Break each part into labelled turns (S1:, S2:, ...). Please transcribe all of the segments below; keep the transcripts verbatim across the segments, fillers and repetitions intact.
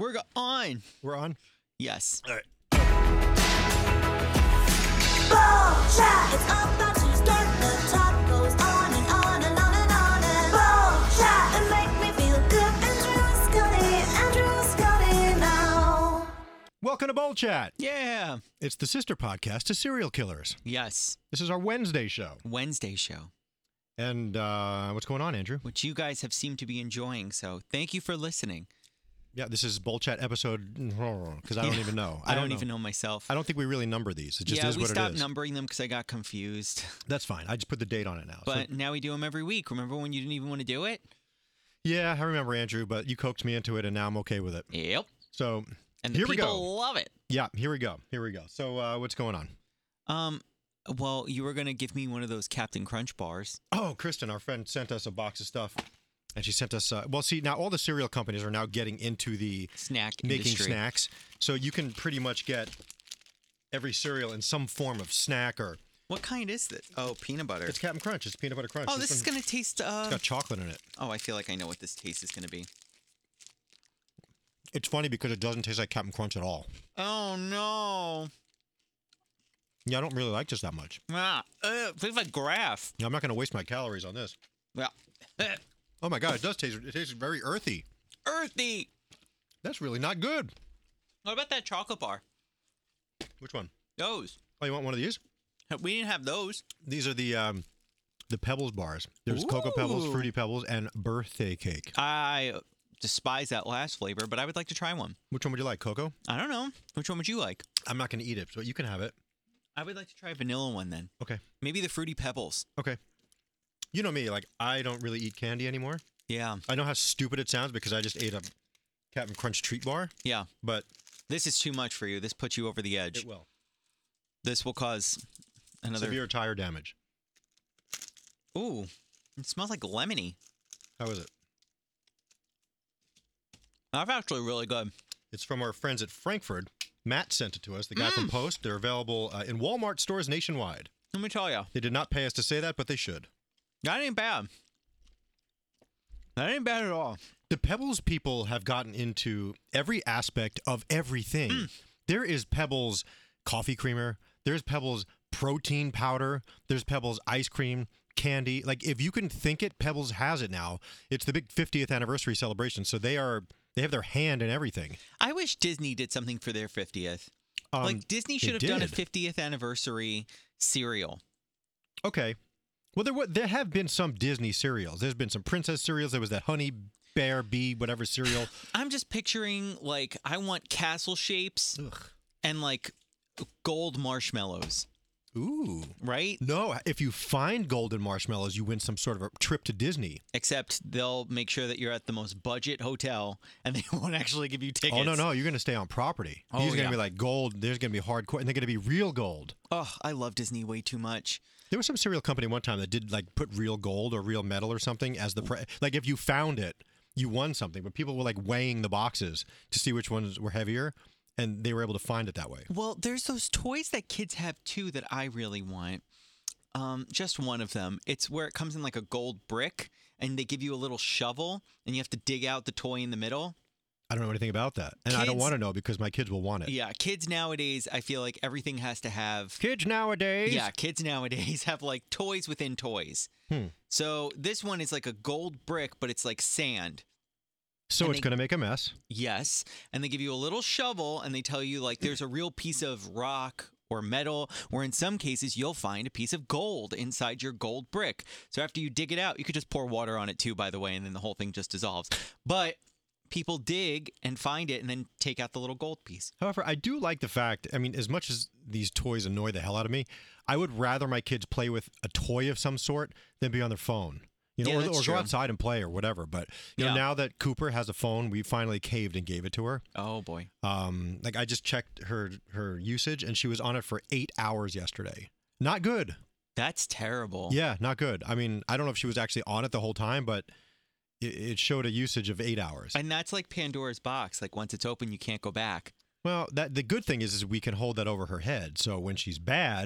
S1: We're go- on.
S2: We're on?
S1: Yes.
S2: All right.
S3: Ball chat. It's about to start. The talk goes on and on and on and on and ball chat. And make me feel good. Andrew Scotty, Andrew Scotty now.
S2: Welcome to Bowl Chat.
S1: Yeah.
S2: It's the sister podcast to Serial Killers.
S1: Yes.
S2: This is our Wednesday show.
S1: Wednesday show,
S2: And uh, what's going on, Andrew?
S1: which you guys have seemed to be enjoying. So thank you for listening.
S2: Yeah, this is Bowl Chat episode, because I don't
S1: Yeah.
S2: even know.
S1: I, don't,
S2: know.
S1: even know myself.
S2: I don't think we really number these. It just
S1: yeah,
S2: is
S1: we
S2: what it
S1: stopped
S2: is.
S1: numbering them because I got confused.
S2: That's fine. I just put the date on it now.
S1: But
S2: So,
S1: now we do them every week. Remember when you didn't even want to do it?
S2: yeah, I remember, Andrew, but you coaxed me into it, and now I'm okay with it.
S1: Yep.
S2: So
S1: And the
S2: here we
S1: people
S2: go.
S1: love it.
S2: Yeah, here we go. Here we go. So uh, what's going on?
S1: Um, well, you were gonna give me one of those Captain Crunch bars.
S2: Oh, Kristen, our friend, sent us a box of stuff. And she sent us, uh, well, see, now all the cereal companies are now getting into the
S1: Snack
S2: making
S1: industry.
S2: snacks. So you can pretty much get every cereal in some form of snack or...
S1: What kind is this? Oh, peanut butter.
S2: It's Captain Crunch. It's peanut butter crunch.
S1: oh, this is
S2: one-
S1: gonna taste. Uh...
S2: It's got chocolate in it.
S1: Oh, I feel like I know what this taste is gonna be.
S2: It's funny because it doesn't taste like Captain Crunch at all.
S1: Oh no!
S2: Yeah, I don't really like this that much.
S1: Ah, uh, it tastes like Graf.
S2: Yeah, I'm not going to waste my calories on this.
S1: Well,
S2: Oh my God, it does taste, it tastes very earthy.
S1: earthy.
S2: That's really not good.
S1: What about that chocolate bar?
S2: Which one?
S1: Those.
S2: Oh, you want one of these?
S1: We didn't have those.
S2: These are the um, the Pebbles bars. There's Cocoa Pebbles,
S1: Ooh.
S2: Fruity Pebbles, and Birthday Cake.
S1: I despise that last flavor, but I would like to try one.
S2: Which one would you like, Cocoa?
S1: I don't know. Which one would you like?
S2: I'm not going to eat it, so you can have it.
S1: I would like to try a vanilla one then.
S2: Okay.
S1: Maybe the Fruity Pebbles.
S2: Okay. You know me, like, I don't really eat candy anymore.
S1: Yeah.
S2: I know how stupid it sounds because I just ate a Captain Crunch treat bar,
S1: Yeah.
S2: but
S1: This is too much for you. This puts you over the edge.
S2: it will.
S1: This will cause another.
S2: Severe tire damage.
S1: Ooh, it smells like lemony.
S2: How is it?
S1: That's actually really good.
S2: It's from our friends at Frankfurt. Matt sent it to us, the guy
S1: Mm.
S2: from Post. They're available uh, in Walmart stores nationwide.
S1: Let me tell you,
S2: They did not pay us to say that, but they should.
S1: that ain't bad. That ain't bad at all.
S2: The Pebbles people have gotten into every aspect of everything. There is Pebbles coffee creamer. There's Pebbles protein powder. There's Pebbles ice cream, candy. Like, if you can think it, Pebbles has it now. It's the big fiftieth anniversary celebration, so they are they have their hand in everything.
S1: I wish Disney did something for their fiftieth.
S2: Um,
S1: like Disney
S2: they
S1: should have done a
S2: did.
S1: fiftieth anniversary cereal.
S2: Okay. Well, there wa- there have been some Disney cereals. There's been some princess cereals. There was that honey bear bee whatever cereal.
S1: I'm just picturing like I want castle shapes
S2: Ugh.
S1: and like gold marshmallows,
S2: Ooh.
S1: right?
S2: No, if you find golden marshmallows, you win some sort of a trip to Disney.
S1: Except they'll make sure that you're at the most budget hotel and they won't actually give you tickets.
S2: Oh, no, no. You're going to stay on property.
S1: Oh,
S2: These are going
S1: yeah.
S2: to be like gold. There's going to be hardcore, and they're going to be real gold.
S1: Oh, I love Disney way too much.
S2: There was some cereal company one time that did like put real gold or real metal or something as the price. Like if you found it, you won something. But people were like weighing the boxes to see which ones were heavier, and they were able to find it that way.
S1: Well, there's those toys that kids have too that I really want. Um, just one of them. It's where it comes in like a gold brick, and they give you a little shovel, and you have to dig out the toy in the middle.
S2: I don't know anything about that, and I don't
S1: Kids-
S2: want to know because my kids will want it.
S1: Yeah, kids nowadays, I feel like everything has to have.
S2: Kids nowadays.
S1: Yeah, kids nowadays have like toys within toys.
S2: Hmm.
S1: So this one is like a gold brick, but it's like sand.
S2: So
S1: And
S2: it's
S1: they-
S2: going to make a mess.
S1: Yes. And they give you a little shovel and they tell you like there's a real piece of rock or metal, or in some cases you'll find a piece of gold inside your gold brick. So after you dig it out, you could just pour water on it too, by the way, and then the whole thing just dissolves. But people dig and find it and then take out the little gold piece.
S2: However, I do like the fact, I mean, as much as these toys annoy the hell out of me, I would rather my kids play with a toy of some sort than be on their phone. You know,
S1: Yeah,
S2: or,
S1: that's
S2: or
S1: true.
S2: go outside and play or whatever. But you
S1: Yeah.
S2: know, now that Cooper has a phone, we finally caved and gave it to her.
S1: Oh boy.
S2: Um, like I just checked her her usage, and she was on it for eight hours yesterday. Not good.
S1: That's terrible.
S2: Yeah, not good. I mean, I don't know if she was actually on it the whole time, but it, it showed a usage of eight hours.
S1: And that's like Pandora's box. Like once it's open, you can't go back.
S2: Well, that the good thing is, is we can hold that over her head. So when she's bad,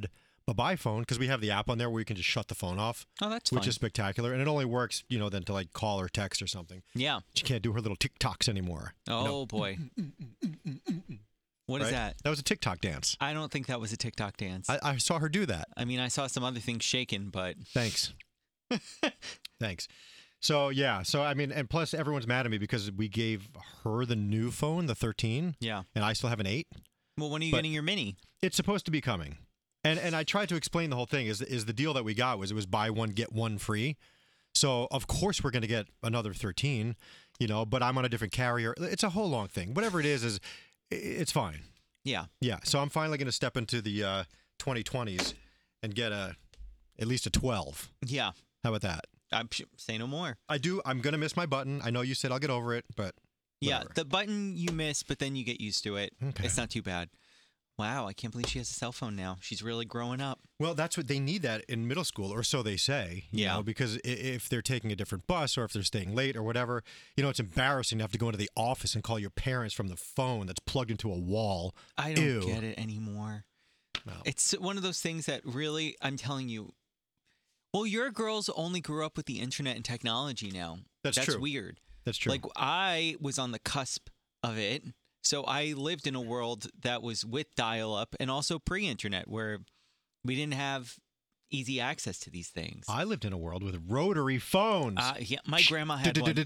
S2: a buy phone because we have the app on there where you can just shut the phone off,
S1: Oh, that's
S2: which
S1: fine.
S2: is spectacular. And it only works, you know, then to like call or text or something.
S1: Yeah.
S2: She can't do her little TikToks anymore.
S1: Oh,
S2: you know,
S1: boy. What is
S2: right?
S1: that?
S2: That was a TikTok dance.
S1: I don't think that was a TikTok dance.
S2: I, I saw her do that.
S1: I mean, I saw some other things shaken, but
S2: Thanks. Thanks. So, yeah. So, I mean, and plus everyone's mad at me because we gave her the new phone, the thirteen,
S1: yeah.
S2: and I still have an eight.
S1: Well, when are you
S2: But-
S1: getting your mini?
S2: It's supposed to be coming. And and I tried to explain the whole thing is is the deal that we got was it was buy one, get one free. So, of course, we're going to get another thirteen, you know, but I'm on a different carrier. It's a whole long thing. Whatever it is, is i- it's fine.
S1: Yeah.
S2: Yeah. So I'm finally going to step into the uh, twenty twenties and get a at least a twelve.
S1: Yeah.
S2: How about that?
S1: I'm say no more.
S2: I do. I'm going to miss my button. I know you said I'll get over it, but
S1: Yeah,
S2: whatever.
S1: the button you miss, but then you get used to it.
S2: Okay.
S1: It's not too bad. Wow, I can't believe she has a cell phone now. She's really growing up.
S2: Well, that's what they need that in middle school, or so they say. You
S1: Yeah.
S2: know, because i- if they're taking a different bus or if they're staying late or whatever, you know, it's embarrassing to have to go into the office and call your parents from the phone that's plugged into a wall.
S1: I don't
S2: Ew.
S1: get it anymore.
S2: Well,
S1: It's one of those things that really, I'm telling you, well, your girls only grew up with the internet and technology now.
S2: That's
S1: That's
S2: true.
S1: weird.
S2: that's true.
S1: Like, I was on the cusp of it. So I lived in a world that was with dial up and also pre internet where we didn't have easy access to these things.
S2: I lived in a world with rotary phones.
S1: Uh, yeah, my grandma had one.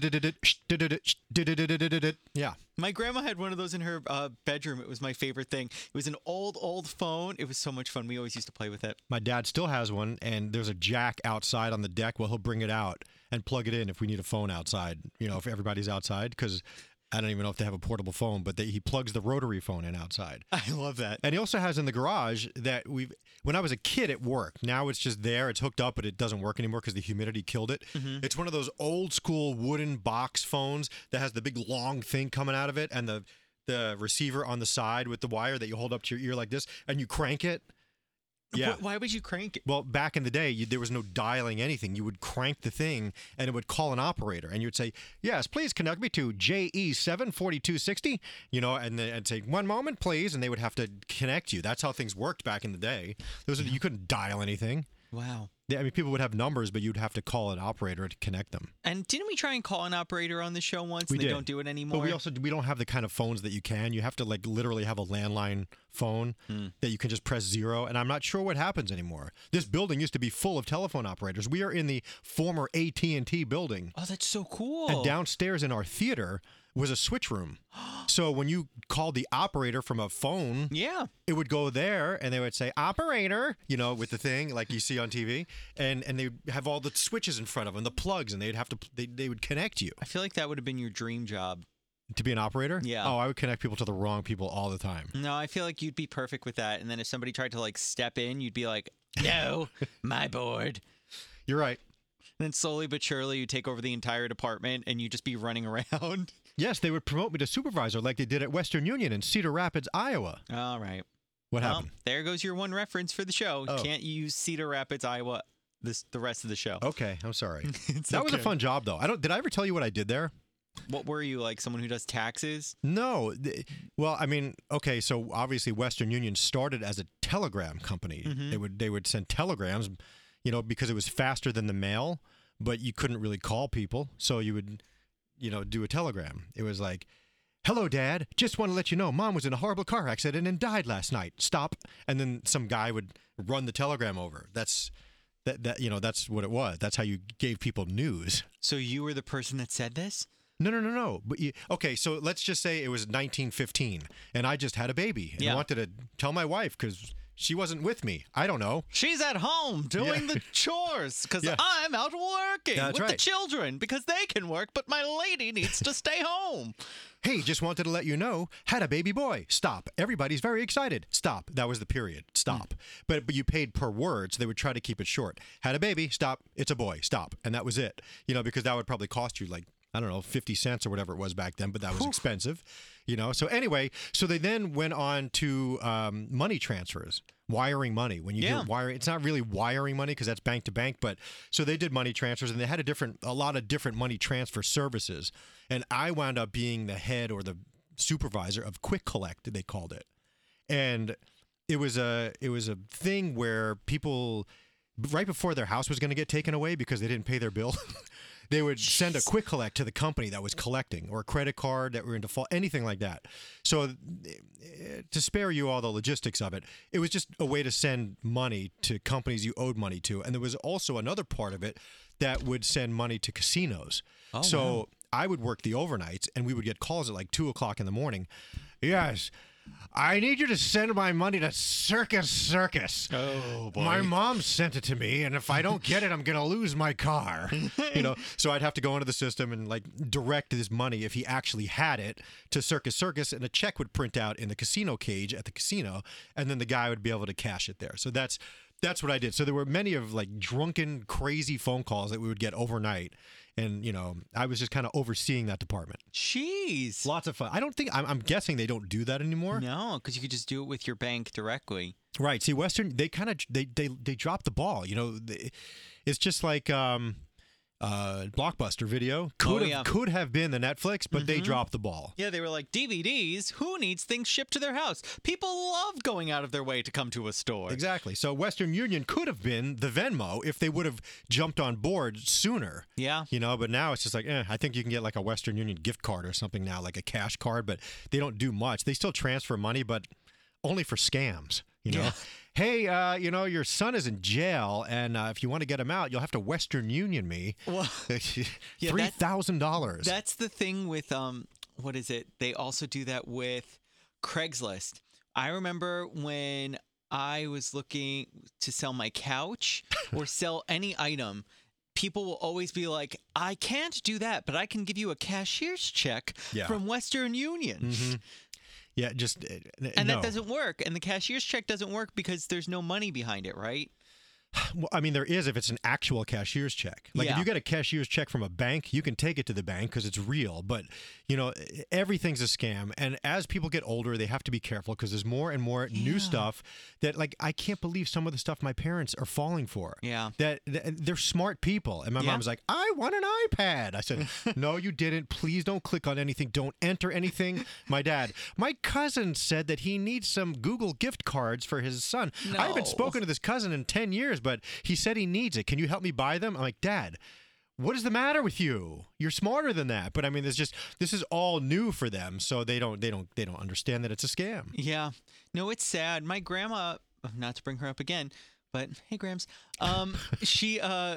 S2: Yeah.
S1: My grandma had one of those in her uh, bedroom. It was my favorite thing. It was an old, old phone. It was so much fun. We always used to play with it.
S2: My dad still has one, and there's a jack outside on the deck. Well, he'll bring it out and plug it in if we need a phone outside, you know, if everybody's outside, because I don't even know if they have a portable phone, but they, he plugs the rotary phone in outside.
S1: I love that.
S2: And he also has in the garage that we've, when I was a kid, it worked. Now it's just there. It's hooked up, but it doesn't work anymore because the humidity killed it.
S1: Mm-hmm.
S2: It's one of those old school wooden box phones that has the big long thing coming out of it and the, the receiver on the side with the wire that you hold up to your ear like this and you crank it. Yeah.
S1: Wh- Why would you crank it?
S2: Well, back in the day, you, there was no dialing anything. You would crank the thing, and it would call an operator, and you would say, "Yes, please connect me to J E seven forty-two sixty." You know, and then I'd say, "One moment, please," and they would have to connect you. That's how things worked back in the day. There was you couldn't dial anything.
S1: Wow.
S2: Yeah, I mean, people would have numbers, but you'd have to call an operator to connect them.
S1: And didn't we try and call an operator on the show once?
S2: We
S1: and they
S2: did.
S1: don't do it anymore.
S2: But we also we don't have the kind of phones that you can. You have to like literally have a landline phone
S1: Hmm.
S2: that you can just press zero. And I'm not sure what happens anymore. This building used to be full of telephone operators. We are in the former A T and T building,
S1: Oh, that's so cool.
S2: and downstairs in our theater was a switch room. So when you called the operator from a phone,
S1: Yeah.
S2: it would go there and they would say operator, you know, with the thing like you see on T V, and and they have all the switches in front of them, the plugs, and they'd have to they, they would connect you.
S1: I feel like that would have been your dream job.
S2: To be an operator?
S1: Yeah.
S2: Oh, I would connect people to the wrong people all the time.
S1: No, I feel like you'd be perfect with that. And then if somebody tried to like step in, you'd be like, no, my board.
S2: You're right.
S1: And then slowly but surely you take over the entire department and you just be running around.
S2: Yes, they would promote me to supervisor like they did at Western Union in Cedar Rapids, Iowa.
S1: All right.
S2: What
S1: Well,
S2: happened?
S1: there goes your one reference for the show.
S2: Oh.
S1: Can't use Cedar Rapids, Iowa this the rest of the show.
S2: Okay, I'm sorry.
S1: It's
S2: That was a
S1: okay.
S2: fun job though. I don't did I ever tell you what I did there?
S1: What were you, like someone who does taxes?
S2: No. th- Well, I mean, okay, so obviously Western Union started as a telegram company.
S1: Mhm.
S2: They would they would send telegrams, you know, because it was faster than the mail, but you couldn't really call people, so you would, you know, do a telegram. It was like, "Hello, Dad. Just want to let you know, Mom was in a horrible car accident and died last night. Stop." And then some guy would run the telegram over. That's that that you know, that's what it was. That's how you gave people news.
S1: So you were the person that said this?
S2: No, no, no, no. But you, okay, so let's just say it was nineteen fifteen, and I just had a baby, and
S1: Yeah.
S2: I wanted to tell my wife because she wasn't with me. I don't know.
S1: She's at home doing
S2: Yeah.
S1: the chores because
S2: Yeah.
S1: I'm out working
S2: That's
S1: with the
S2: right.
S1: children because they can work, but my lady needs to stay home.
S2: Hey, just wanted to let you know, had a baby boy. Stop. Everybody's very excited. Stop. That was the period. Stop. But but you paid per word, so they would try to keep it short. Had a baby. Stop. It's a boy. Stop. And that was it. You know, because that would probably cost you like, I don't know, fifty cents or whatever it was back then, but that was expensive. You know, so anyway, so they then went on to um, money transfers, wiring money. When you
S1: Yeah.
S2: hear wiring, it's not really wiring money because that's bank to bank, but so they did money transfers and they had a different, a lot of different money transfer services. And I wound up being the head or the supervisor of Quick Collect, they called it. And it was a it was a thing where people right before their house was going to get taken away because they didn't pay their bill. They would send a quick collect to the company that was collecting, or a credit card that were in default, anything like that. So, to spare you all the logistics of it, it was just a way to send money to companies you owed money to. And there was also another part of it that would send money to casinos.
S1: Oh,
S2: so,
S1: wow.
S2: I would work the overnights, and we would get calls at like two o'clock in the morning. Yes. I need you to send my money to Circus Circus.
S1: Oh, boy.
S2: My mom sent it to me, and if I don't get it, I'm going to lose my car. You know, so I'd have to go into the system and like direct this money, if he actually had it, to Circus Circus, and a check would print out in the casino cage at the casino, and then the guy would be able to cash it there. So that's that's what I did. So there were many of like drunken, crazy phone calls that we would get overnight. And, you know, I was just kind of overseeing that department.
S1: Jeez.
S2: Lots of fun. I don't think, I'm, I'm guessing they don't do that anymore.
S1: No, because you could just do it with your bank directly.
S2: Right. See, Western, they kind of, they, they, they dropped the ball. You know, they, it's just like um, uh, Blockbuster Video. Could,
S1: Oh,
S2: have,
S1: yeah.
S2: could have been the Netflix, but they dropped the ball.
S1: Yeah, they were like, D V Ds? Who needs things shipped to their house? People love going out of their way to come to a store.
S2: Exactly. So Western Union could have been the Venmo if they would have jumped on board sooner.
S1: Yeah.
S2: You know, but now it's just like, eh, I think you can get like a Western Union gift card or something now, like a cash card, but they don't do much. They still transfer money, but only for scams, you know?
S1: Yeah.
S2: Hey, uh, you know, your son is in jail, and uh, if you want to get him out, you'll have to Western Union me
S1: Well,
S2: three thousand dollars.
S1: That's the thing with, um, what is it? They also do that with Craigslist. I remember when I was looking to sell my couch or sell any item, people will always be like, I can't do that, but I can give you a cashier's check
S2: Yeah.
S1: from Western Union.
S2: Mhm. Yeah, just uh,
S1: And
S2: no.
S1: that doesn't work. And the cashier's check doesn't work because there's no money behind it, right?
S2: Well, I mean, there is if it's an actual cashier's check. Like
S1: Yeah.
S2: if you get a cashier's check from a bank, you can take it to the bank because it's real. But, you know, everything's a scam. And as people get older, they have to be careful because there's more and more new
S1: Yeah.
S2: stuff that, like, I can't believe some of the stuff my parents are falling for.
S1: Yeah.
S2: That, that they're smart people. And my
S1: Yeah.
S2: mom's like, I want an iPad. I said, no, you didn't. Please don't click on anything. Don't enter anything. My dad, my cousin said that he needs some Google gift cards for his son. I haven't
S1: No.
S2: spoken to this cousin in ten years, but he said he needs it. Can you help me buy them? I'm like, Dad, what is the matter with you? You're smarter than that. But I mean, there's just this is all new for them, so they don't they don't they don't understand that it's a scam.
S1: Yeah. No, it's sad. My grandma, not to bring her up again, but hey, Grams, um, she uh,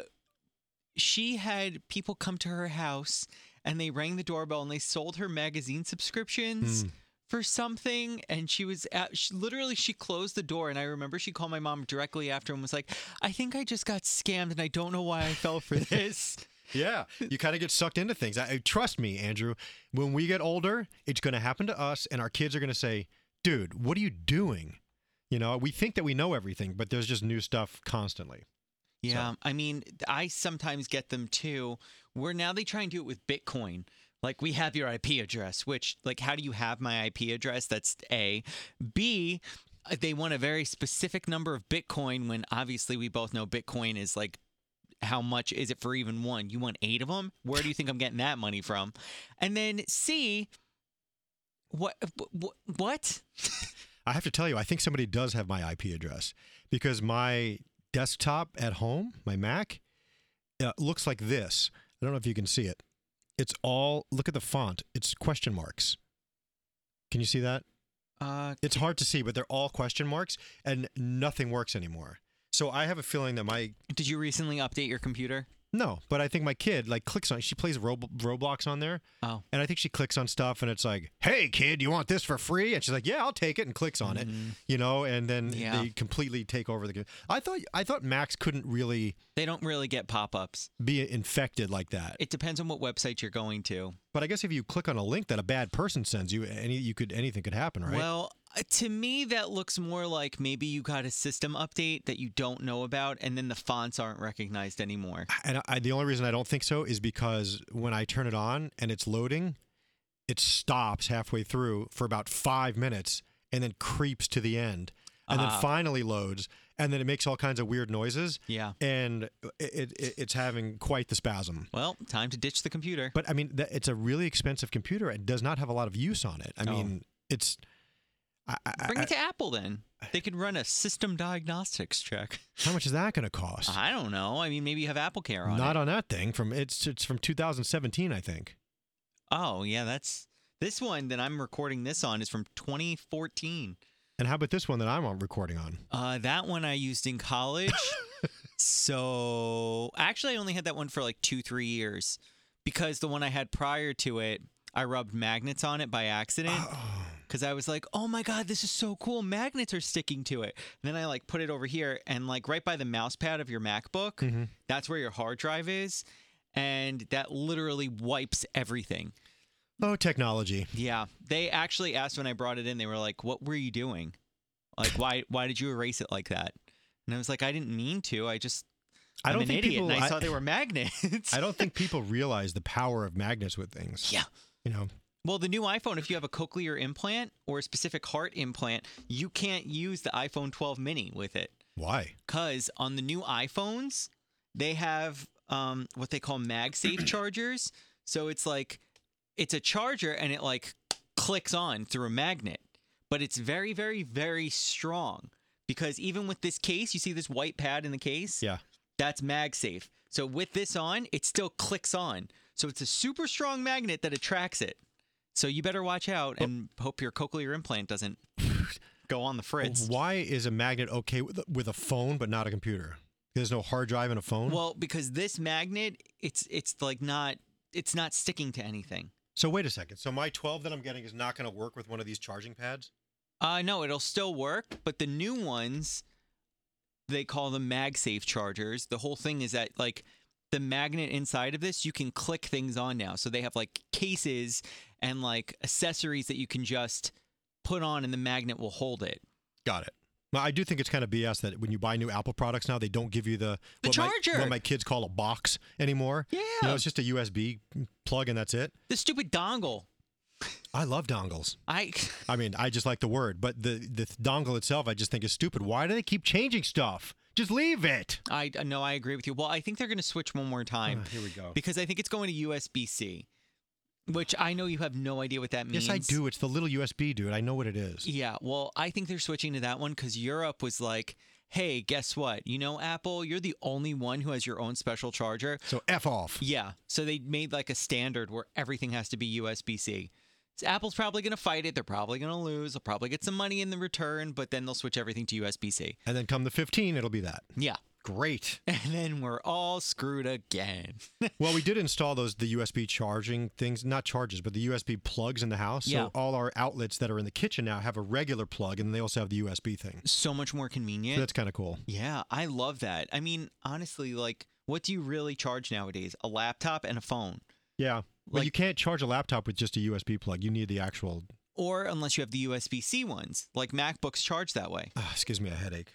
S1: she had people come to her house and they rang the doorbell and they sold her magazine subscriptions.
S2: Hmm.
S1: For something, and she was at she, literally she closed the door, and I remember she called my mom directly after and was like, I think I just got scammed and I don't know why I fell for this.
S2: Yeah, you kind of get sucked into things. I, trust me, Andrew, when we get older, it's going to happen to us, and our kids are going to say, dude, what are you doing? You know, we think that we know everything, but there's just new stuff constantly.
S1: Yeah, I mean, I sometimes get them too, where now they try and do it with Bitcoin. Like, we have your I P address, which, like, how do you have my I P address? That's A. B, they want a very specific number of Bitcoin when obviously we both know Bitcoin is like, how much is it for even one? You want eight of them? Where do you think I'm getting that money from? And then C, what? What?
S2: I have to tell you, I think somebody does have my I P address because my desktop at home, my Mac, uh, looks like this. I don't know if you can see it. It's all, look at the font. It's question marks. Can you see that?
S1: Uh,
S2: It's hard to see, but they're all question marks and nothing works anymore. So I have a feeling that my,
S1: did you recently update your computer?
S2: no, but I think my kid like clicks on, she plays Rob- Roblox on there.
S1: Oh.
S2: And I think she clicks on stuff and it's like, hey kid, you want this for free? And she's like, yeah, I'll take it, and clicks on it, you know, and then
S1: Yeah.
S2: they completely take over the game. I thought, I thought Macs couldn't really
S1: They don't really get pop-ups.
S2: be infected like that.
S1: It depends on what website you're going to.
S2: But I guess if you click on a link that a bad person sends you, any you could anything could happen, right?
S1: Well, uh, to me, that looks more like maybe you got a system update that you don't know about, and then the fonts aren't recognized anymore.
S2: And I, the only reason I don't think so is because when I turn it on and it's loading, it stops halfway through for about five minutes and then creeps to the end and
S1: Ah.
S2: then finally loads, and then it makes all kinds of weird noises.
S1: Yeah.
S2: And it, it, it's having quite the spasm.
S1: Well, time to ditch the computer.
S2: But I mean, that- it's a really expensive computer. It does not have a lot of use on it. I
S1: Oh.
S2: mean, it's. I, I,
S1: Bring
S2: I,
S1: it to Apple then. They could run a system diagnostics check.
S2: how much is that going to cost?
S1: I don't know. I mean, maybe you have Apple Care on
S2: Not
S1: it.
S2: on that thing. From it's it's from two thousand seventeen, I think.
S1: Oh, yeah, that's this one that I'm recording this on is from twenty fourteen.
S2: And how about this one that I'm on recording on?
S1: Uh, that one I used in college. So actually, I only had that one for like two, three years because the one I had prior to it, I rubbed magnets on it by accident because I was like, oh my God, this is so cool. Magnets are sticking to it. And then I like put it over here and like right by the mouse pad of your MacBook,
S2: Mm-hmm.
S1: that's where your hard drive is. And that literally wipes everything.
S2: Oh, technology.
S1: Yeah. They actually asked when I brought it in, they were like, what were you doing? Like, why why did you erase it like that? And I was like, I didn't mean to. I just,
S2: I
S1: I'm
S2: don't
S1: an
S2: think
S1: idiot.
S2: people.
S1: and I,
S2: I,
S1: saw they were magnets.
S2: I don't think people realize the power of magnets with things.
S1: Yeah.
S2: You know.
S1: Well, the new iPhone, if you have a cochlear implant or a specific heart implant, you can't use the iPhone twelve mini with it.
S2: Why?
S1: Because on the new iPhones, they have um, what they call MagSafe chargers. So it's like, it's a charger and it like clicks on through a magnet. But it's very, very, very strong. Because even with this case, you see this white pad in the case?
S2: Yeah.
S1: That's MagSafe. So with this on, it still clicks on. So it's a super strong magnet that attracts it. So you better watch out and hope your cochlear implant doesn't go on the fritz.
S2: Why is a magnet okay with, with a phone but not a computer? There's no hard drive in a phone?
S1: Well, because this magnet, it's it's like not it's not sticking to anything.
S2: So wait a second. So my twelve that I'm getting is not going to work with one of these charging pads?
S1: Uh no, it'll still work, but the new ones, they call them MagSafe chargers. The whole thing is that like the magnet inside of this, you can click things on now. So they have like cases and like accessories that you can just put on and the magnet will hold it.
S2: Got it. Well, I do think it's kind of B S that when you buy new Apple products now, they don't give you the,
S1: The
S2: what,
S1: charger.
S2: My, what my kids call a box anymore.
S1: Yeah.
S2: You know, it's just a U S B plug and that's it.
S1: The stupid dongle.
S2: I love dongles.
S1: I
S2: I mean, I just like the word, but the, the dongle itself I just think is stupid. Why do they keep changing stuff? Just leave it.
S1: I no, I agree with you. Well, I think they're going to switch one more time
S2: Ah, here we go.
S1: because I think it's going to U S B C, which I know you have no idea what that means.
S2: Yes, I do. It's the little U S B, dude. I know what it is.
S1: Yeah, well, I think they're switching to that one because Europe was like, hey, guess what? You know, Apple, you're the only one who has your own special charger.
S2: So F off.
S1: Yeah, so they made like a standard where everything has to be U S B C. So Apple's probably going to fight it. They're probably going to lose. They'll probably get some money in the return, but then they'll switch everything to U S B C.
S2: And then come the fifteen, it'll be that.
S1: Yeah.
S2: Great.
S1: And then we're all screwed again.
S2: Well, we did install those the U S B charging things, not charges, but the U S B plugs in the house.
S1: Yeah.
S2: So all our outlets that are in the kitchen now have a regular plug, and they also have the U S B thing.
S1: So much more
S2: So
S1: convenient.
S2: that's kind of cool.
S1: Yeah, I love that. I mean, honestly, like, what do you really charge nowadays? A laptop and a phone.
S2: Yeah. Well,
S1: Like-
S2: you can't charge a laptop with just a U S B plug. You need the actual.
S1: Or unless you have the U S B C ones, like MacBooks charge that way.
S2: Ah, this gives me a headache.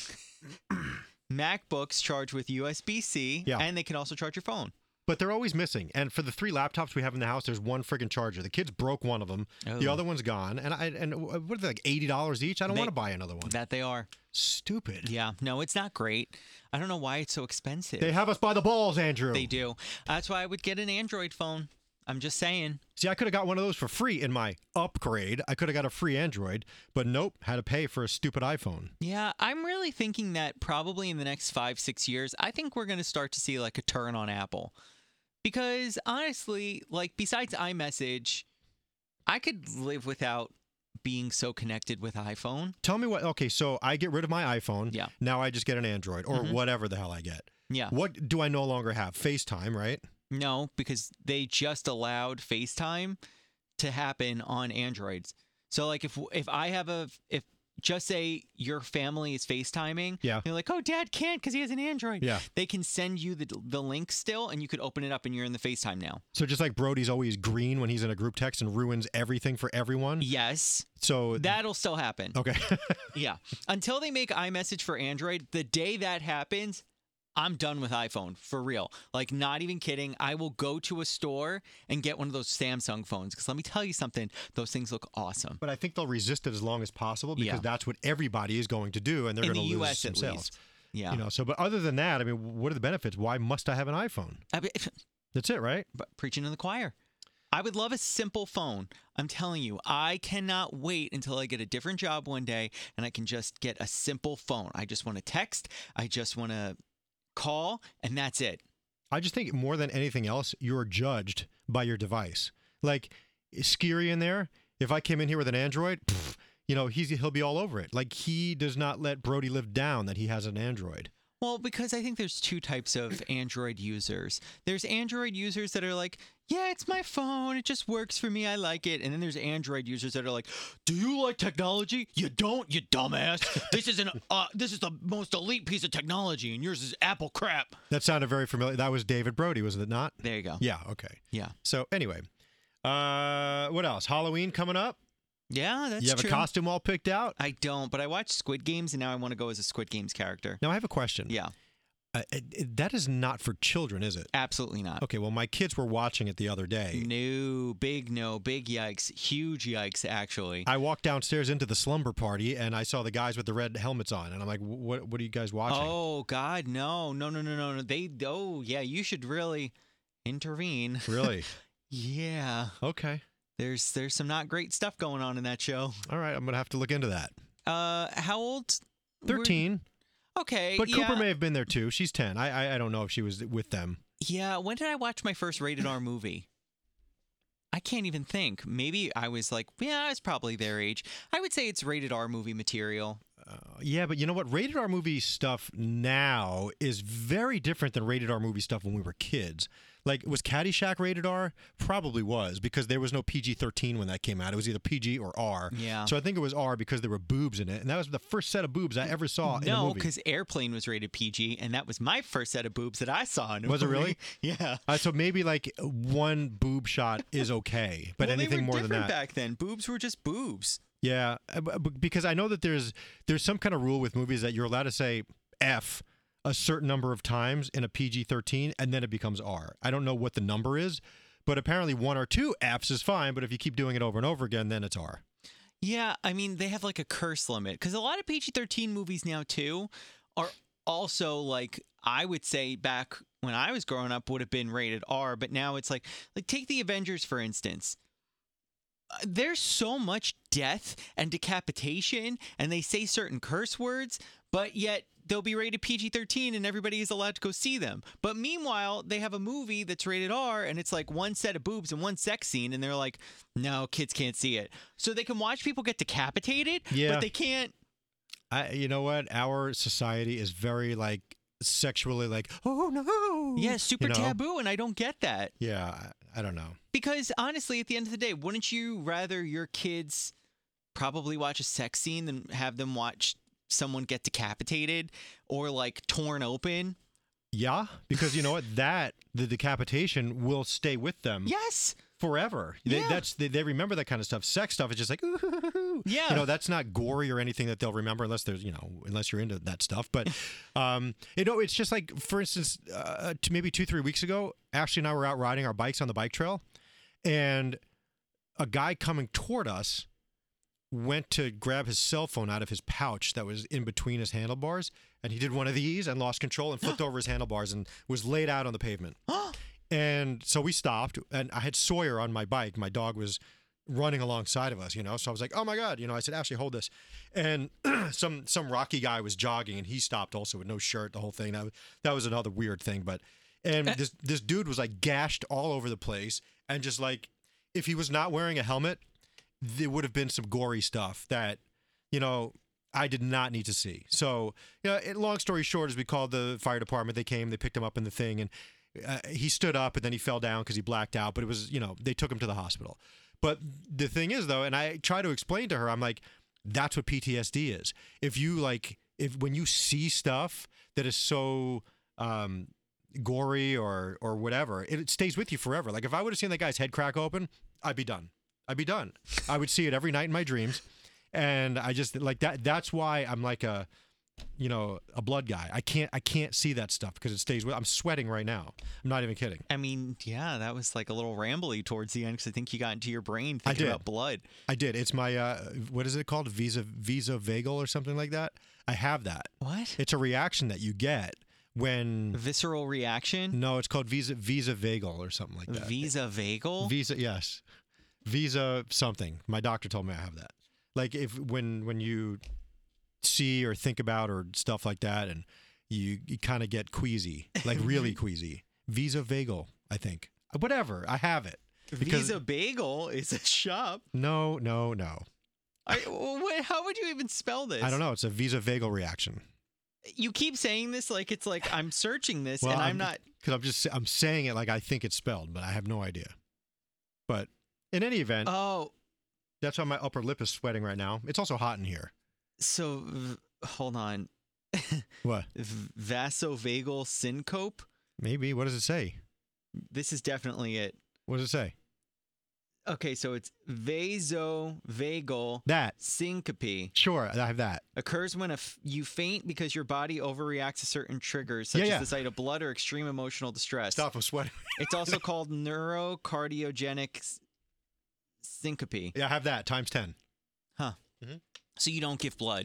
S1: MacBooks charge with U S B C,
S2: Yeah.
S1: and they can also charge your phone.
S2: But they're always missing. And for the three laptops we have in the house, there's one friggin' charger. The kids broke one of them. The
S1: Oh.
S2: other one's gone. And I and what are they, like eighty dollars each? I don't
S1: They-
S2: want to buy another one.
S1: That they are.
S2: Stupid.
S1: Yeah, no, it's not great. I don't know why it's so expensive.
S2: They have us by the balls, Andrew.
S1: They do. That's why I would get an Android phone. I'm just saying.
S2: See, I could have got one of those for free in my upgrade. I could have got a free Android, but nope, had to pay for a stupid iPhone.
S1: Yeah, I'm really thinking that probably in the next five, six years, I think we're going to start to see like a turn on Apple. Because honestly, like besides iMessage, I could live without being so connected with iPhone.
S2: Tell me what, okay, so I get rid of my iPhone.
S1: Yeah.
S2: Now I just get an Android or
S1: Mhm.
S2: whatever the hell I get.
S1: Yeah.
S2: What do I no longer have? FaceTime, right?
S1: No, because they just allowed FaceTime to happen on Androids. So like if if I have a if just say your family is FaceTiming,
S2: Yeah.
S1: you're like, oh, Dad can't because he has an Android.
S2: Yeah.
S1: They can send you the the link still, and you could open it up, and you're in the FaceTime now.
S2: So just like Brody's always green when he's in a group text and ruins everything for everyone.
S1: Yes,
S2: So
S1: that'll still happen.
S2: okay.
S1: Yeah, until they make iMessage for Android, the day that happens, I'm done with iPhone for real. Like, not even kidding. I will go to a store and get one of those Samsung phones because let me tell you something, those things look awesome.
S2: But I think they'll resist it as long as possible because
S1: Yeah.
S2: that's what everybody is going to do, and they're
S1: In
S2: going
S1: the
S2: to
S1: U
S2: lose
S1: S at
S2: themselves.
S1: least. Yeah.
S2: You know. So, but other than that, I mean, what are the benefits? Why must I have an iPhone?
S1: I mean,
S2: That's it, right?
S1: but preaching to the choir. I would love a simple phone. I'm telling you, I cannot wait until I get a different job one day and I can just get a simple phone. I just want to text, I just want to call, and that's it.
S2: I just think more than anything else, you're judged by your device. Like, Scary in there, if I came in here with an Android, pff, you know, he's he'll be all over it. Like, he does not let Brody live down that he has an Android.
S1: Well, because I think there's two types of Android users. There's Android users that are like, yeah, it's my phone. It just works for me. I like it. And then there's Android users that are like, do you like technology? You don't, you dumbass. This is an uh, this is the most elite piece of technology, and yours is Apple crap.
S2: That sounded very familiar. That was David Brody, was it not?
S1: There you go.
S2: Yeah, okay.
S1: Yeah.
S2: So anyway, uh, what else? Halloween coming up?
S1: Yeah, that's
S2: You have
S1: true.
S2: a costume all picked out?
S1: I don't, but I watched Squid Games, and now I want to go as a Squid Games character.
S2: Now, I have a question.
S1: Yeah,
S2: Uh, it, it- that is not for children, is it?
S1: absolutely not.
S2: Okay, well, my kids were watching it the other day.
S1: No, big no, big yikes, huge yikes, actually.
S2: I walked downstairs into the slumber party, and I saw the guys with the red helmets on, and I'm like, what What are you guys watching?
S1: Oh God, no, no, no, no, no, no. They, oh yeah, you should really intervene.
S2: Really?
S1: Yeah,
S2: Okay.
S1: there's there's some not great stuff going on in that show.
S2: All right, I'm going to have to look into that.
S1: Uh, how old? were-
S2: thirteen.
S1: Okay,
S2: But
S1: yeah.
S2: Cooper may have been there, too. She's ten. I, I I don't know if she was with them.
S1: Yeah, when did I watch my first rated R movie? I can't even think. Maybe I was like, yeah, I was probably their age. I would say it's rated R movie material.
S2: Uh, yeah, but you know what? Rated R movie stuff now is very different than rated R movie stuff when we were kids. Like, was Caddyshack rated R? Probably was, because there was no P G thirteen when that came out. It was either P G or R.
S1: Yeah.
S2: So I think it was R because there were boobs in it, and that was the first set of boobs I ever saw in a
S1: No,
S2: movie.
S1: because Airplane was rated P G, and that was my first set of boobs that I saw in a
S2: Was it
S1: movie.
S2: really?
S1: Yeah.
S2: Uh, so maybe like one boob shot is okay, but
S1: well,
S2: anything
S1: they were
S2: more than
S1: different
S2: that,
S1: back then. Boobs were just boobs.
S2: yeah. uh, b- b- Because I know that there's there's some kind of rule with movies that you're allowed to say F a certain number of times in a P G thirteen, and then it becomes R. I don't know what the number is, but apparently one or two Fs is fine. But if you keep doing it over and over again, then it's R.
S1: Yeah, I mean, they have like a curse limit because a lot of P G thirteen movies now, too, are also like, I would say back when I was growing up would have been rated R, but now it's like, like take the Avengers, for instance. Uh, There's so much death and decapitation, and they say certain curse words, but yet they'll be rated P G thirteen and everybody is allowed to go see them. But meanwhile, they have a movie that's rated R and it's like one set of boobs and one sex scene, and they're like, no, kids can't see it. So they can watch people get decapitated,
S2: Yeah.
S1: but they can't.
S2: I, you know what? Our society is very like sexually like, oh no.
S1: Yeah, super
S2: You know?
S1: taboo, and I don't get that.
S2: Yeah, I, I don't know.
S1: Because honestly, at the end of the day, wouldn't you rather your kids probably watch a sex scene than have them watch someone get decapitated or like torn open?
S2: Yeah, because you know what? That the decapitation will stay with them.
S1: Yes.
S2: Forever. They,
S1: Yeah.
S2: That's they, they remember that kind of stuff. Sex stuff is just like, ooh.
S1: Yeah.
S2: You know, that's not gory or anything that they'll remember unless there's, you know, unless you're into that stuff. But, um, you know, it's just like, for instance, uh, t- maybe two, three weeks ago, Ashley and I were out riding our bikes on the bike trail, and a guy coming toward us went to grab his cell phone out of his pouch that was in between his handlebars, and he did one of these and lost control and flipped over his handlebars and was laid out on the pavement. And so we stopped, and I had Sawyer on my bike. My dog was running alongside of us, you know. So I was like, "Oh my God!" You know, I said, "Ashley, hold this." And some some rocky guy was jogging, and he stopped also with no shirt, the whole thing. That was, that was another weird thing. But and this this dude was like gashed all over the place, and just like, if he was not wearing a helmet, there would have been some gory stuff that, you know, I did not need to see. So, you know, it, long story short, is we called the fire department. They came, they picked him up in the thing, and uh, he stood up, and then he fell down because he blacked out. But it was, you know, they took him to the hospital. But the thing is, though, and I try to explain to her, I'm like, that's what P T S D is. If you like, if when you see stuff that is so um, gory or or whatever, it, it stays with you forever. Like if I would have seen that guy's head crack open, I'd be done. I'd be done. I would see it every night in my dreams. And I just like that. That's why I'm like a, you know, a blood guy. I can't, I can't see that stuff because it stays with. I'm sweating right now. I'm not even kidding.
S1: I mean, yeah, that was like a little rambly towards the end because I think you got into your brain thinking
S2: did.
S1: about blood.
S2: I did. It's my, uh, what is it called? Visa, visa vagal or something like that. I have that.
S1: What?
S2: It's a reaction that you get when
S1: Visceral reaction?
S2: no, it's called visa visa vagal or something like that.
S1: Visa vagal?
S2: Visa, yes, visa something. My doctor told me I have that. Like if when when you see or think about or stuff like that, and you, you kind of get queasy, like really queasy. Visa vagal, I think. Whatever, I have it. Because-
S1: Visa Bagel is a shop.
S2: No, no, no.
S1: I, what, how would you even spell this?
S2: I don't know. It's a visa vagal reaction.
S1: You keep saying this like it's like I'm searching this
S2: Well,
S1: and I'm,
S2: I'm-
S1: not.
S2: Because I'm just I'm saying it like I think it's spelled, but I have no idea. But in any event,
S1: Oh,
S2: that's why my upper lip is sweating right now. It's also hot in here.
S1: so v- hold on.
S2: What?
S1: V- Vasovagal syncope.
S2: Maybe. What does it say?
S1: This is definitely it.
S2: What does it say?
S1: Okay, so it's vasovagal
S2: That.
S1: syncope.
S2: Sure, I have that.
S1: Occurs when a f- you faint because your body overreacts to certain triggers, such
S2: Yeah, yeah.
S1: as the sight of blood or extreme emotional distress.
S2: Stop! I'm sweating.
S1: It's also called neurocardiogenic s- syncope.
S2: Yeah, I have that times ten.
S1: Huh.
S2: Mhm.
S1: So you don't give blood.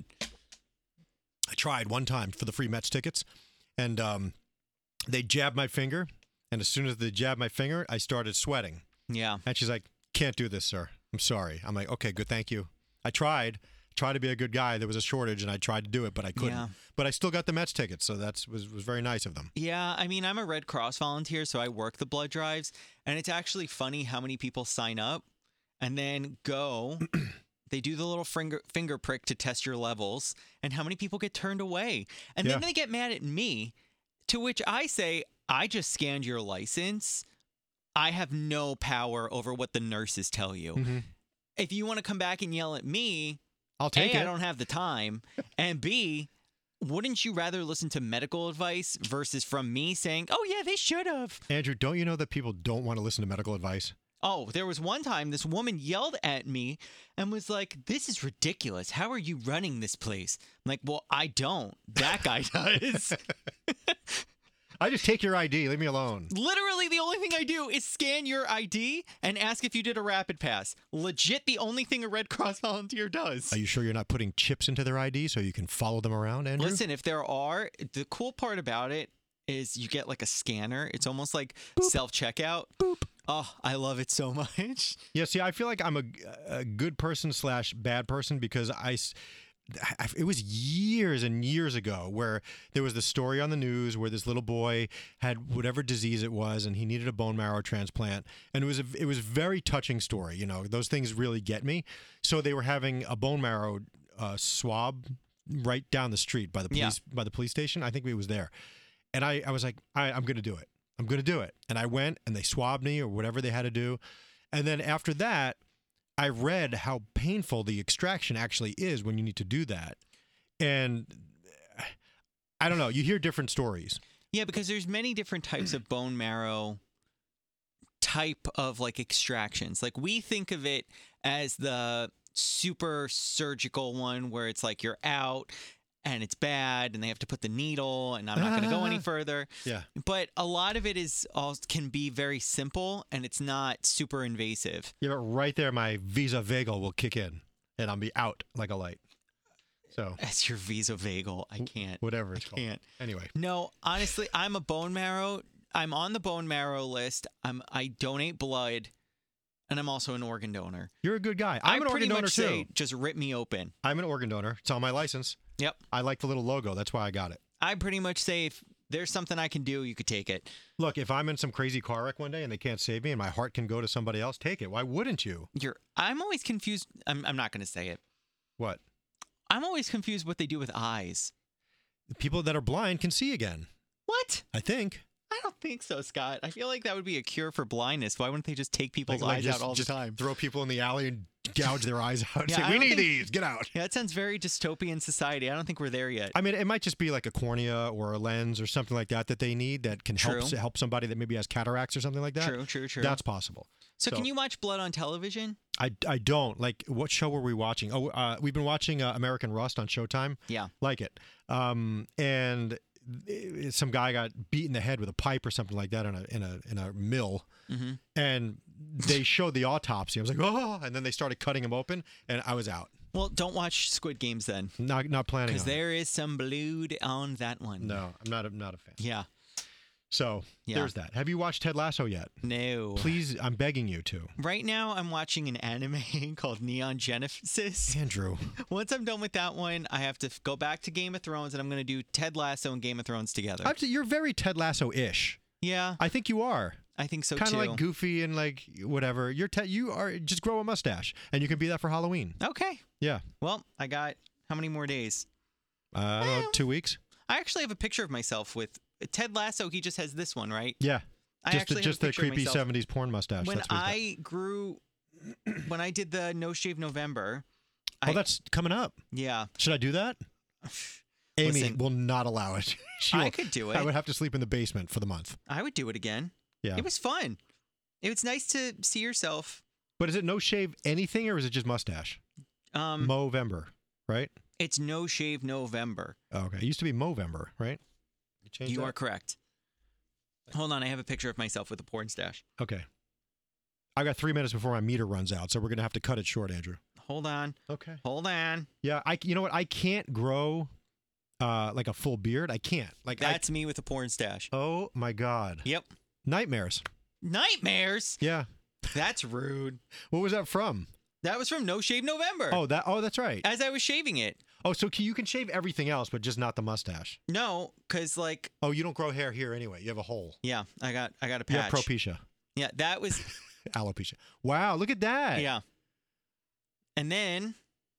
S2: I tried one time for the free Mets tickets, and um, they jabbed my finger, and as soon as they jabbed my finger, I started sweating.
S1: Yeah.
S2: And she's like, "Can't do this, sir. I'm sorry." I'm like, "Okay, good, thank you." I tried, tried to be a good guy. There was a shortage, and I tried to do it, but I couldn't.
S1: Yeah.
S2: But I still got the Mets tickets, so that's was was very nice of them.
S1: Yeah, I mean, I'm a Red Cross volunteer, so I work the blood drives, and it's actually funny how many people sign up and then go. They do the little finger finger prick to test your levels, and how many people get turned away, and then
S2: Yeah.
S1: they get mad at me. To which I say, I just scanned your license. I have no power over what the nurses tell you.
S2: Mhm.
S1: If you want to come back and yell at me,
S2: I'll take
S1: A,
S2: it.
S1: I don't have the time, and B, wouldn't you rather listen to medical advice versus from me saying, "Oh yeah, they should have"?
S2: Andrew, don't you know that people don't want to listen to medical advice?
S1: Oh, there was one time this woman yelled at me and was like, "This is ridiculous. How are you running this place?" I'm like, "Well, I don't. That guy does."
S2: I just take your I D. Leave me alone.
S1: Literally, the only thing I do is scan your I D and ask if you did a rapid pass. Legit, the only thing a Red Cross volunteer does.
S2: Are you sure you're not putting chips into their I D so you can follow them around, Andrew?
S1: Listen, if there are, the cool part about it is you get like a scanner. It's almost like self checkout. Boop. Oh, I love it so much.
S2: Yeah, see, I feel like I'm a, a good person slash bad person because I, s- I- it was years and years ago where there was the story on the news where this little boy had whatever disease it was and he needed a bone marrow transplant, and it was a, it was a very touching story. You know, those things really get me. So they were having a bone marrow uh, swab right down the street by the police
S1: Yeah.
S2: by the police station. I think it was there, and I, I was like, I, I'm going to do it. I'm going to do it. And I went and they swabbed me or whatever they had to do. And then after that, I read how painful the extraction actually is when you need to do that. And I don't know, you hear different stories.
S1: Yeah, because there's many different types of bone marrow type of like extractions. Like we think of it as the super surgical one where it's like you're out and it's bad and they have to put the needle and I'm not going to go any further.
S2: Yeah.
S1: But a lot of it is all can be very simple and it's not super invasive.
S2: Yeah, but right there, my visa vagal will kick in and I'll be out like a light. So
S1: That's your vasovagal. I can't.
S2: whatever it's called.
S1: Can't.
S2: Anyway,
S1: No, honestly, I'm a bone marrow. I'm on the bone marrow list. I'm I donate blood, and I'm also an organ donor.
S2: you're a good guy. I'm
S1: I
S2: an
S1: pretty
S2: organ donor
S1: much
S2: too.
S1: say, just rip me open.
S2: I'm an organ donor. It's on my license.
S1: Yep.
S2: I like the little logo. That's why I got it.
S1: I pretty much say if there's something I can do, you could take it.
S2: Look, if I'm in some crazy car wreck one day and they can't save me and my heart can go to somebody else, take it. Why wouldn't you?
S1: You're. I'm always confused. I'm. I'm not going to say it.
S2: What?
S1: I'm always confused what they do with eyes.
S2: People that are blind can see again.
S1: What?
S2: I think.
S1: I don't think so, Scott. I feel like that would be a cure for blindness. Why wouldn't they just take people's
S2: Like- like
S1: eyes
S2: just-
S1: out all
S2: just
S1: the time?
S2: Throw people in the alley and gouge their eyes out. and
S1: Yeah,
S2: say,
S1: I
S2: we
S1: don't
S2: need
S1: think-
S2: these. Get out.
S1: Yeah, that sounds very dystopian society. I don't think we're there yet.
S2: I mean, it might just be like a cornea or a lens or something like that that they need that can help
S1: True.
S2: help somebody that maybe has cataracts or something like that.
S1: True, true, true.
S2: That's possible.
S1: so,
S2: so-
S1: can you watch blood on television?
S2: I, I don't like. What show were we watching? Oh, uh, we've been watching uh, American Rust on Showtime.
S1: Yeah.
S2: Like it. Um, and it- some guy got beat in the head with a pipe or something like that in a in a in a mill.
S1: Mhm.
S2: And they showed the autopsy. I was like, oh, and then they started cutting him open, and I was out.
S1: Well, don't watch Squid Games then,
S2: Not not planning
S1: because
S2: on it.
S1: there is some blood on that one.
S2: No, I'm not a, not a fan.
S1: Yeah.
S2: So
S1: Yeah.
S2: there's that. Have you watched Ted Lasso yet?
S1: No.
S2: Please, I'm begging you to.
S1: Right now, I'm watching an anime called Neon Genesis.
S2: Andrew.
S1: Once I'm done with that one, I have to f- go back to Game of Thrones, and I'm going to do Ted Lasso and Game of Thrones together.
S2: I've- You're very Ted Lasso-ish.
S1: yeah,
S2: I think you are.
S1: I think so
S2: Kind
S1: too.
S2: of like goofy and like whatever. You're Ted. You are just grow a mustache, and you can be that for Halloween.
S1: Okay.
S2: Yeah.
S1: Well, I got how many more days?
S2: Uh, I don't know, two weeks.
S1: I actually have a picture of myself with Ted Lasso. He just has this one, right?
S2: Yeah.
S1: I
S2: just
S1: actually
S2: the,
S1: have
S2: just
S1: a
S2: the
S1: picture of
S2: creepy
S1: myself.
S2: seventies porn mustache.
S1: When
S2: That's what he's
S1: I grew, when I did the No Shave November.
S2: got.
S1: I,
S2: Oh, that's coming up.
S1: yeah.
S2: Should I do that? Amy
S1: Listen,
S2: will not allow it. She
S1: I
S2: will-
S1: could do
S2: I
S1: it.
S2: would have to sleep in the basement for the month.
S1: I would do it again.
S2: Yeah.
S1: It was fun. It was nice to see yourself.
S2: But is it no shave anything or is it just mustache?
S1: Um,
S2: Movember, right?
S1: it's No Shave November.
S2: Oh, okay. It used to be Movember, right? You changed
S1: You
S2: that?
S1: are correct. Hold on, I have a picture of myself with a porn stash.
S2: Okay. I got three minutes before my meter runs out, so we're gonna have to cut it short, Andrew.
S1: Hold on.
S2: Okay.
S1: Hold on.
S2: Yeah, I. You know what? I can't grow, uh, like a full beard. I can't. Like I-
S1: That's me with a porn stash.
S2: Oh my God.
S1: Yep.
S2: Nightmares.
S1: Nightmares?
S2: Yeah.
S1: That's rude.
S2: What was that from?
S1: That was from No Shave November.
S2: Oh, that. Oh, that's right.
S1: As I was shaving it.
S2: Oh, so can- you can shave everything else, but just not the mustache.
S1: No, because like,
S2: Oh, you don't grow hair here anyway. You have a hole.
S1: yeah, I got I got a
S2: You have
S1: patch.
S2: propecia,
S1: Yeah, that was
S2: alopecia. Wow, look at that.
S1: yeah. And then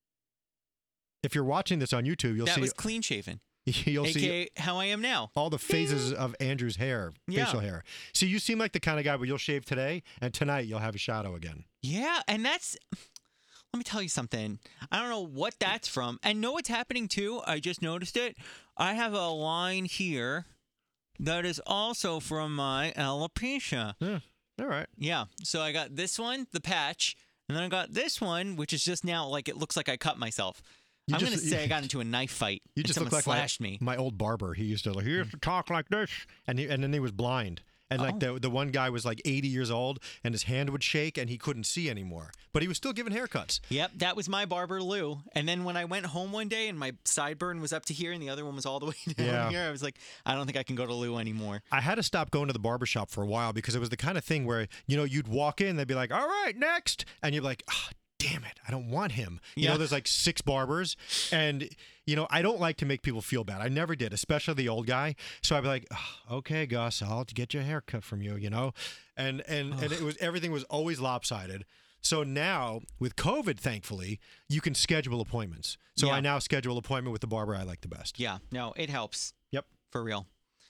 S2: If you're watching this on YouTube, you'll
S1: that
S2: see
S1: was clean shaven.
S2: you'll
S1: A
S2: see
S1: K A how I am now.
S2: all the phases of Andrew's hair,
S1: Yeah.
S2: facial hair. See, you seem like the kind of guy where you'll shave today, and tonight you'll have a shadow again.
S1: Yeah, and that's let me tell you something. I don't know what that's from. And know what's happening too? I just noticed it. I have a line here that is also from my alopecia.
S2: Yeah. All right.
S1: Yeah. So I got this one, the patch, and then I got this one, which is just now like it looks like I cut myself.
S2: You
S1: I'm
S2: just-
S1: gonna say I got into a knife fight.
S2: You
S1: and
S2: just
S1: someone
S2: look like
S1: slashed
S2: my,
S1: me.
S2: my old barber. He used to like, he used to talk like this, and he, and then he was blind. And like
S1: Oh.
S2: the the one guy was like eighty years old, and his hand would shake, and he couldn't see anymore. But he was still giving haircuts.
S1: Yep, that was my barber Lou. And then when I went home one day and my sideburn was up to here and the other one was all the way down
S2: Yeah.
S1: here, I was like, I don't think I can go to Lou anymore.
S2: I had to stop going to the barber shop for a while because it was the kind of thing where, you know, you'd walk in, they'd be like, all right, next. And you're like, ah, damn it, I don't want him. You
S1: Yeah.
S2: know, there's like six barbers. And, you know, I don't like to make people feel bad. I never did, especially the old guy. So I'd be like, ah, okay, Gus, I'll get your hair cut from you, you know? And and and it was everything was always lopsided. So now with COVID, thankfully, you can schedule appointments. So
S1: Yeah.
S2: I now schedule an appointment with the barber I like the best.
S1: Yeah, no, it helps.
S2: Yep.
S1: For real.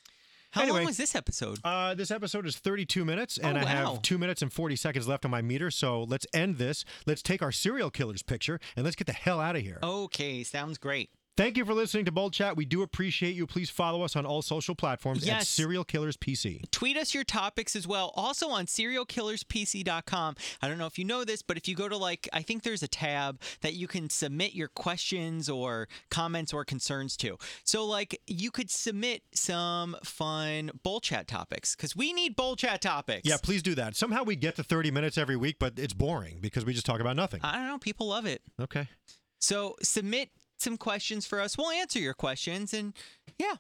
S1: How
S2: Anyway.
S1: long was this episode?
S2: Uh, this episode is thirty-two minutes, and
S1: Oh,
S2: I
S1: wow.
S2: have two minutes and forty seconds left on my meter. So let's end this. Let's take our serial killers picture, and let's get the hell out of here.
S1: Okay, sounds great.
S2: Thank you for listening to Bold Chat. We do appreciate you. Please follow us on all social platforms at
S1: Yes.
S2: Serial Killers P C.
S1: Tweet us your topics as well. Also on serial killers p c dot com. I don't know if you know this, but if you go to like, I think there's a tab that you can submit your questions or comments or concerns to. So like you could submit some fun Bold Chat topics because we need Bold Chat topics.
S2: Yeah, please do that. Somehow we get to thirty minutes every week, but it's boring because we just talk about nothing.
S1: I don't know. People love it.
S2: Okay.
S1: So submit some questions for us. We'll answer your questions and yeah.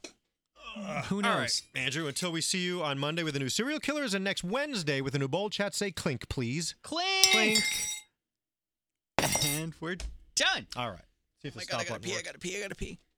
S1: Who knows?
S2: All right, Andrew, until we see you on Monday with a new Serial Killers and next Wednesday with a new Bold Chat, say clink, please.
S1: Clink.
S2: Clink.
S1: And we're done.
S2: All right. See if
S1: Oh
S2: the
S1: my God, I
S2: stop
S1: gotta
S2: button
S1: pee, I
S2: works.
S1: gotta pee, I gotta pee.